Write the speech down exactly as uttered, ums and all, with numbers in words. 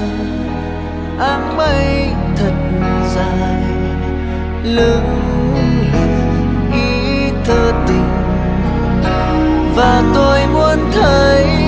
áng mây thật dài lững lờ ý thơ tình, và tôi muốn thấy